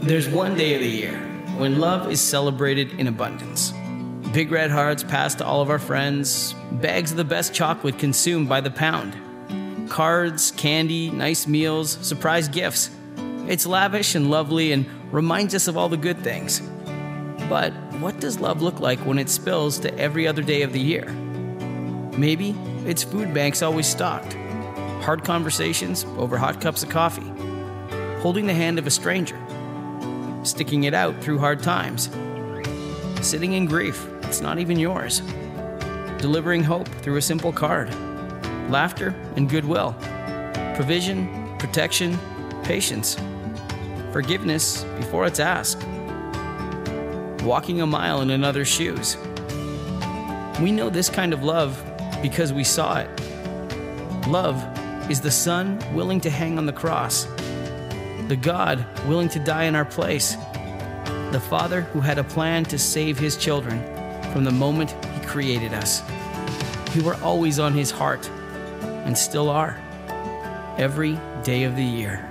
There's one day of the year when love is celebrated in abundance. Big red hearts passed to all of our friends, bags of the best chocolate consumed by the pound, cards, candy, nice meals, surprise gifts. It's lavish and lovely and reminds us of all the good things. But what does love look like when it spills to every other day of the year? Maybe it's food banks always stocked, hard conversations over hot cups of coffee, holding the hand of a stranger, sticking it out through hard times, sitting in grief that's not even yours, delivering hope through a simple card, laughter and goodwill, provision, protection, patience, forgiveness before it's asked, walking a mile in another's shoes. We know this kind of love because we saw it. Love is the Son willing to hang on the cross, the God willing to die in our place, the Father who had a plan to save his children from the moment he created us. We were always on his heart and still are, every day of the year.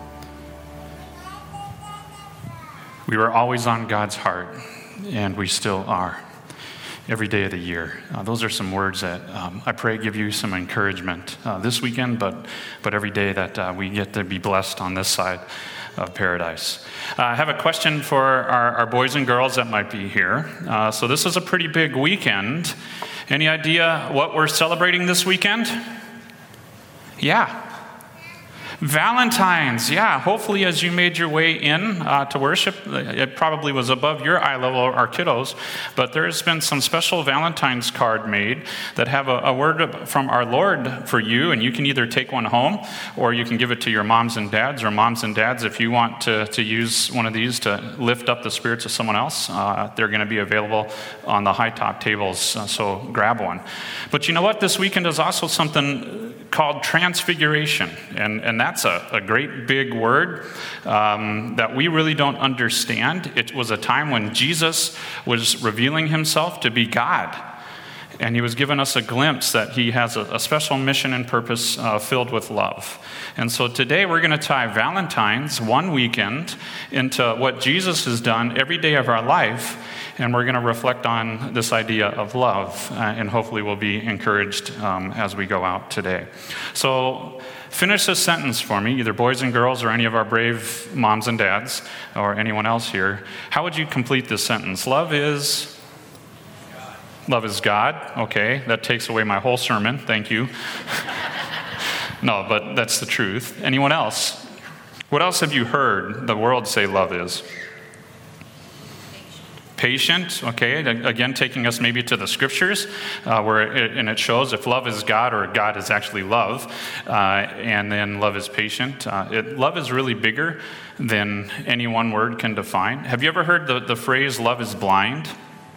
We were always on God's heart, and we still are, every day of the year. Those are some words that I pray give you some encouragement this weekend, but every day that we get to be blessed on this side of paradise. I have a question for our boys and girls that might be here. So this is a pretty big weekend. Any idea what we're celebrating this weekend? Yeah. Valentine's, yeah. Hopefully as you made your way in to worship, it probably was above your eye level, our kiddos, but there's been some special Valentine's card made that have a word from our Lord for you, and you can either take one home or you can give it to your moms and dads, or moms and dads, if you want to use one of these to lift up the spirits of someone else, they're going to be available on the high top tables, so grab one. But you know what? This weekend is also something called Transfiguration, and that's a great big word that we really don't understand. It was a time when Jesus was revealing himself to be God, and he was giving us a glimpse that he has a special mission and purpose filled with love. And so today we're going to tie Valentine's, one weekend, into what Jesus has done every day of our life. And we're going to reflect on this idea of love, and hopefully we'll be encouraged as we go out today. So finish this sentence for me, either boys and girls or any of our brave moms and dads or anyone else here. How would you complete this sentence? Love is God. Love is God. Okay, that takes away my whole sermon. Thank you. No, but that's the truth. Anyone else? What else have you heard the world say love is? Patient, okay, again, taking us maybe to the scriptures, where it shows if love is God, or God is actually love, and then love is patient. Love is really bigger than any one word can define. Have you ever heard the phrase, love is blind?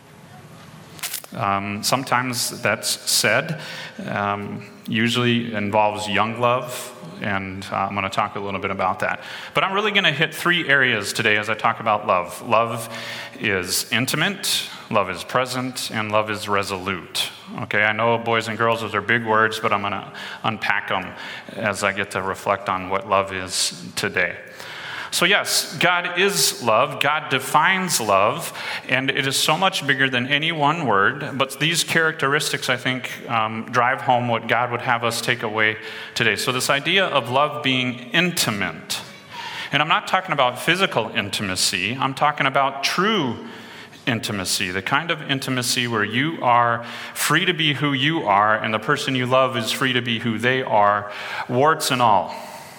Sometimes that's said, usually involves young love, and I'm going to talk a little bit about that. But I'm really going to hit three areas today as I talk about love. Love is intimate, love is present, and love is resolute. Okay, I know boys and girls, those are big words, but I'm going to unpack them as I get to reflect on what love is today. So yes, God is love. God defines love, and it is so much bigger than any one word. But these characteristics, I think, drive home what God would have us take away today. So this idea of love being intimate, and I'm not talking about physical intimacy. I'm talking about true intimacy, the kind of intimacy where you are free to be who you are, and the person you love is free to be who they are, warts and all.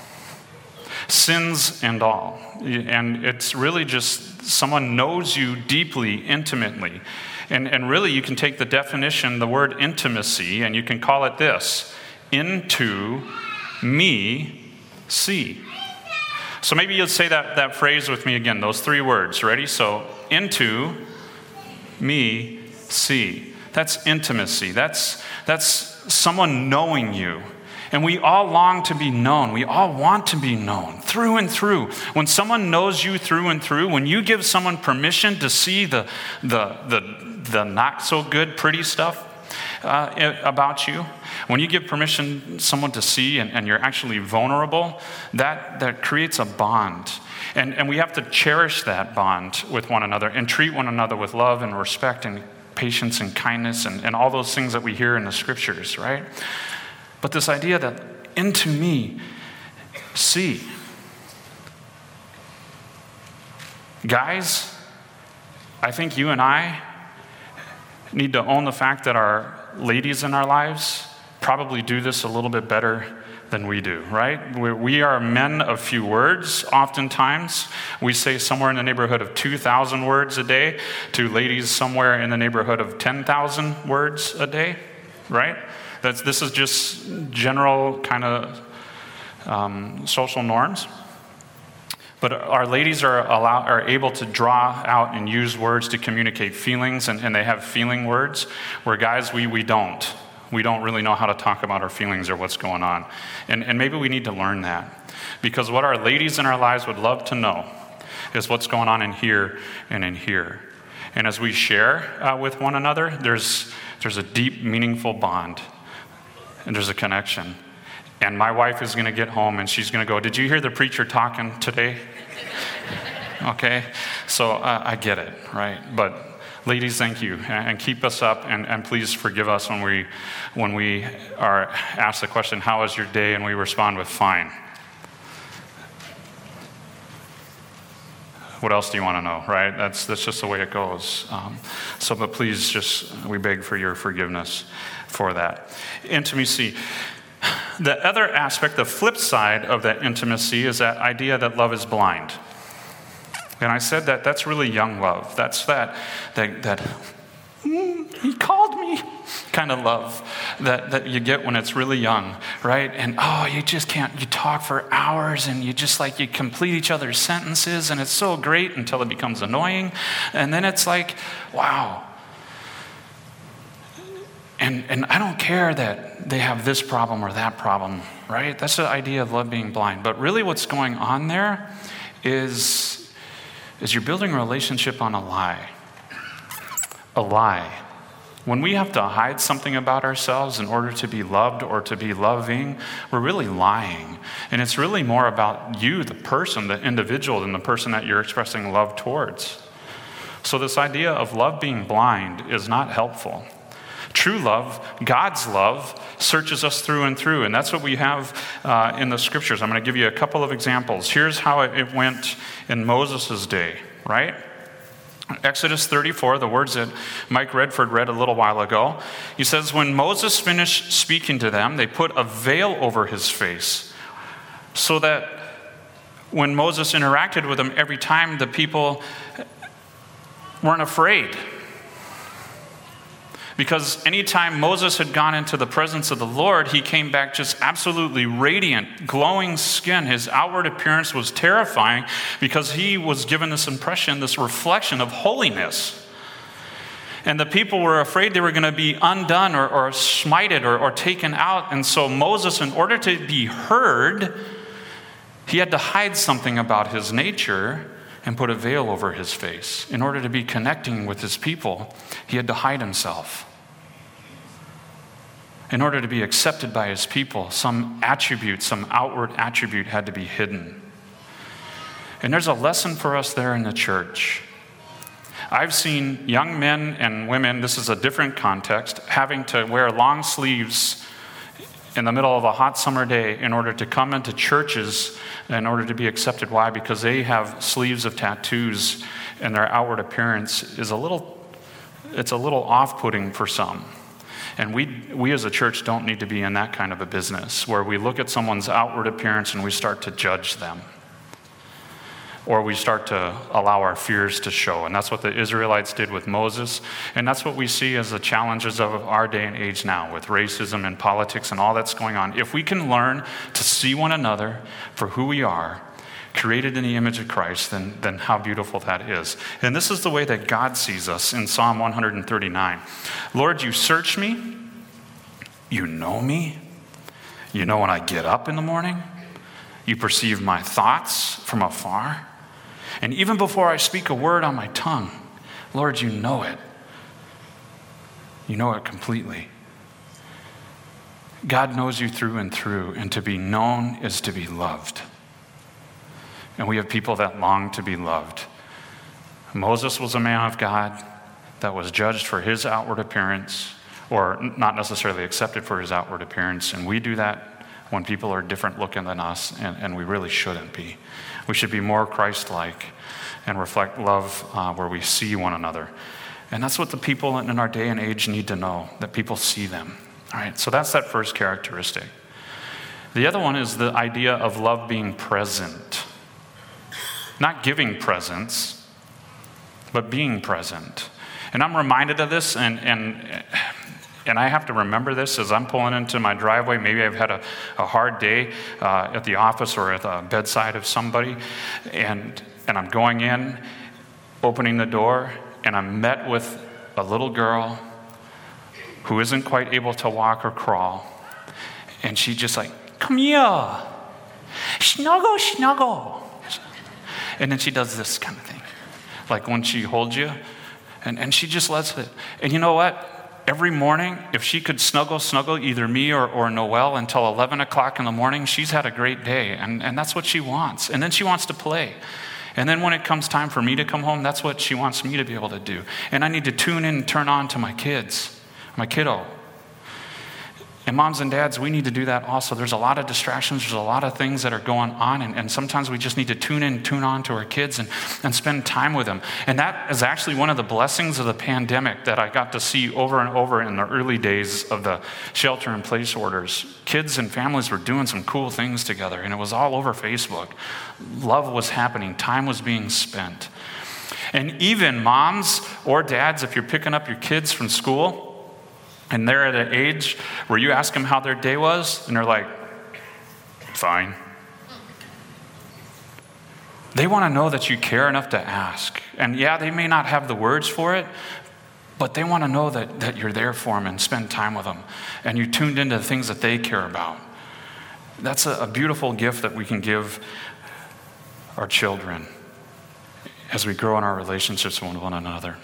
Sins and all. And it's really just someone knows you deeply, intimately. And really you can take the definition, the word intimacy, and you can call it this: into me see. So maybe you'll say that phrase with me again, those three words. Ready? So, into me see. That's intimacy. That's someone knowing you. And we all long to be known. We all want to be known through and through. When someone knows you through and through, when you give someone permission to see the not so good, pretty stuff, about you, when you give permission someone to see and you're actually vulnerable, that creates a bond. And we have to cherish that bond with one another and treat one another with love and respect and patience and kindness and all those things that we hear in the scriptures, right? But this idea that into me, see. Guys, I think you and I need to own the fact that our ladies in our lives probably do this a little bit better than we do, right? We are men of few words oftentimes. We say somewhere in the neighborhood of 2,000 words a day to ladies somewhere in the neighborhood of 10,000 words a day, right? This is just general kind of social norms. But our ladies are able to draw out and use words to communicate feelings, and they have feeling words, where guys, we don't. We don't really know how to talk about our feelings or what's going on. And maybe we need to learn that. Because what our ladies in our lives would love to know is what's going on in here and in here. And as we share with one another, there's a deep, meaningful bond. And there's a connection. And my wife is going to get home and she's going to go, "Did you hear the preacher talking today?" Okay? So I get it, right? But ladies, thank you, and keep us up, and please forgive us when we are asked the question, "How was your day?" and we respond with "fine." What else do you want to know, right? That's just the way it goes. But please, we beg for your forgiveness for that. Intimacy. The other aspect, the flip side of that intimacy, is that idea that love is blind. And I said that's really young love. That's that he called me kind of love that you get when it's really young, right? And you just can't, you talk for hours and you just you complete each other's sentences, and it's so great until it becomes annoying. And then it's like, wow. And I don't care that they have this problem or that problem, right? That's the idea of love being blind. But really what's going on there is you're building a relationship on a lie. A lie. When we have to hide something about ourselves in order to be loved or to be loving, we're really lying. And it's really more about you, the person, the individual, than the person that you're expressing love towards. So this idea of love being blind is not helpful. True love, God's love, searches us through and through, and that's what we have in the scriptures. I'm going to give you a couple of examples. Here's how it went in Moses' day, right? Exodus 34, the words that Mike Redford read a little while ago. He says, when Moses finished speaking to them, they put a veil over his face, so that when Moses interacted with them every time, the people weren't afraid. Because anytime Moses had gone into the presence of the Lord, he came back just absolutely radiant, glowing skin. His outward appearance was terrifying because he was given this impression, this reflection of holiness. And the people were afraid they were going to be undone or smited or taken out. And so Moses, in order to be heard, he had to hide something about his nature and put a veil over his face. In order to be connecting with his people, he had to hide himself. In order to be accepted by his people, some attribute, some outward attribute had to be hidden. And there's a lesson for us there in the church. I've seen young men and women, this is a different context, having to wear long sleeves in the middle of a hot summer day in order to come into churches in order to be accepted. Why? Because they have sleeves of tattoos and their outward appearance is a little off-putting for some. And we as a church don't need to be in that kind of a business where we look at someone's outward appearance and we start to judge them. Or we start to allow our fears to show. And that's what the Israelites did with Moses. And that's what we see as the challenges of our day and age now with racism and politics and all that's going on. If we can learn to see one another for who we are, created in the image of Christ, then how beautiful that is. And this is the way that God sees us in Psalm 139. Lord, you search me. You know me. You know when I get up in the morning. You perceive my thoughts from afar. And even before I speak a word on my tongue, Lord, you know it. You know it completely. God knows you through and through, and to be known is to be loved. And we have people that long to be loved. Moses was a man of God that was judged for his outward appearance, or not necessarily accepted for his outward appearance. And we do that when people are different looking than us, and we really shouldn't be. We should be more Christ-like and reflect love where we see one another. And that's what the people in our day and age need to know, that people see them. All right, so that's that first characteristic. The other one is the idea of love being present. Not giving presents, but being present. And I'm reminded of this, and I have to remember this as I'm pulling into my driveway. Maybe I've had a hard day at the office or at the bedside of somebody, and I'm going in, opening the door, and I'm met with a little girl who isn't quite able to walk or crawl. And she just like, come here, snuggle, snuggle. And then she does this kind of thing. Like when she holds you, and she just lets it. And you know what? Every morning, if she could snuggle either me or Noelle until 11 o'clock in the morning, she's had a great day. And that's what she wants. And then she wants to play. And then when it comes time for me to come home, that's what she wants me to be able to do. And I need to tune in and turn on to my kids, my kiddo. And moms and dads, we need to do that also. There's a lot of distractions. There's a lot of things that are going on. And sometimes we just need to tune on to our kids and spend time with them. And that is actually one of the blessings of the pandemic that I got to see over and over in the early days of the shelter-in-place orders. Kids and families were doing some cool things together. And it was all over Facebook. Love was happening. Time was being spent. And even moms or dads, if you're picking up your kids from school, and they're at an age where you ask them how their day was, and they're like, fine. They want to know that you care enough to ask. And yeah, they may not have the words for it, but they want to know that you're there for them and spend time with them. And you tuned into the things that they care about. That's a beautiful gift that we can give our children as we grow in our relationships with one another.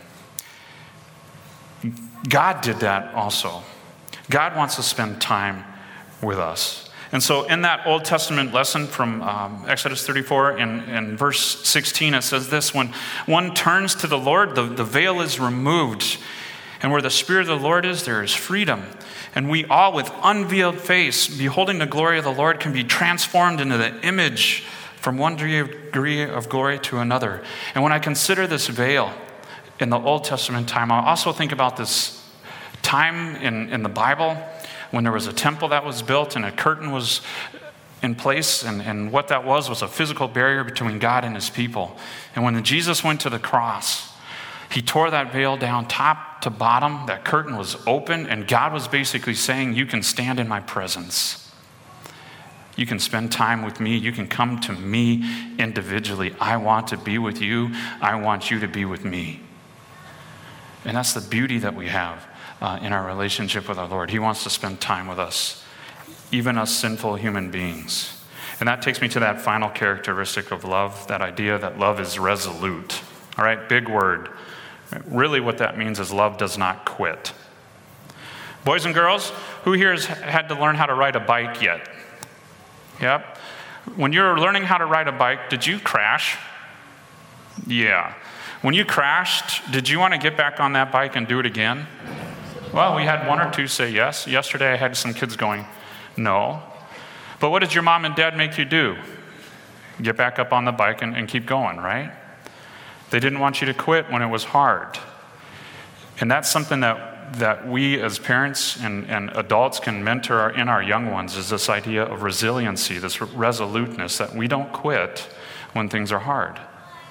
God did that also. God wants to spend time with us. And so in that Old Testament lesson from Exodus 34 in verse 16, it says this: when one turns to the Lord, the veil is removed. And where the Spirit of the Lord is, there is freedom. And we all, with unveiled face, beholding the glory of the Lord, can be transformed into the image from one degree of glory to another. And when I consider this veil in the Old Testament time, I also think about this time in the Bible when there was a temple that was built and a curtain was in place, and what that was a physical barrier between God and his people. And when Jesus went to the cross, he tore that veil down top to bottom. That curtain was open, and God was basically saying, you can stand in my presence. You can spend time with me. You can come to me individually. I want to be with you. I want you to be with me. And that's the beauty that we have in our relationship with our Lord. He wants to spend time with us, even us sinful human beings. And that takes me to that final characteristic of love, that idea that love is resolute. All right, big word. Really what that means is love does not quit. Boys and girls, who here has had to learn how to ride a bike yet? Yep. When you were learning how to ride a bike, did you crash? Yeah. When you crashed, did you want to get back on that bike and do it again? Well, we had one or two say yes. Yesterday I had some kids going, no. But what did your mom and dad make you do? Get back up on the bike and keep going, right? They didn't want you to quit when it was hard. And that's something that we as parents and adults can mentor in our young ones, is this idea of resiliency, this resoluteness, that we don't quit when things are hard.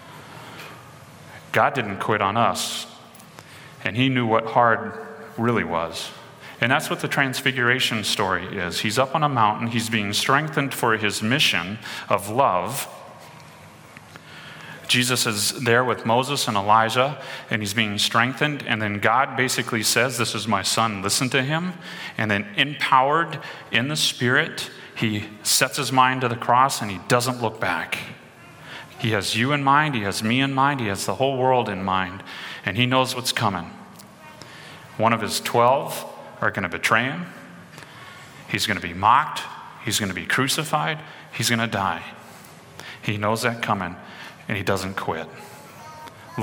God didn't quit on us, and he knew what hard really was. And that's what the Transfiguration story is. He's up on a mountain. He's being strengthened for his mission of love. Jesus is there with Moses and Elijah, and he's being strengthened. And then God basically says, this is my son, listen to him. And then empowered in the Spirit, he sets his mind to the cross, and he doesn't look back. He has you in mind. He has me in mind. He has the whole world in mind. And he knows what's coming. One of his 12 are going to betray him. He's going to be mocked. He's going to be crucified. He's going to die. He knows that coming, and he doesn't quit.